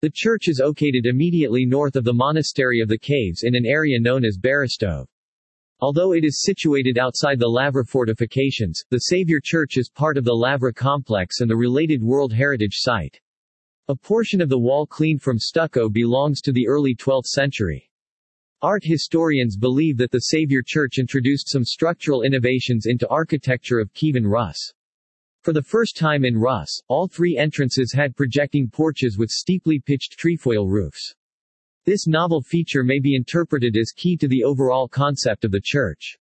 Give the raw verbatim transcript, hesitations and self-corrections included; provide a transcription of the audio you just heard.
The church is located immediately north of the Monastery of the Caves in an area known as Berestov. Although it is situated outside the Lavra fortifications, the Savior Church is part of the Lavra complex and the related World Heritage Site. A portion of the wall cleaned from stucco belongs to the early twelfth century. Art historians believe that the Savior Church introduced some structural innovations into architecture of Kievan Rus. For the first time in Rus, all three entrances had projecting porches with steeply pitched trefoil roofs. This novel feature may be interpreted as key to the overall concept of the church.